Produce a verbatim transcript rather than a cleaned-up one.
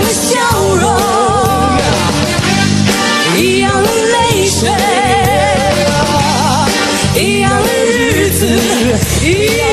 笑容，一样的泪水，一样的日子，一样。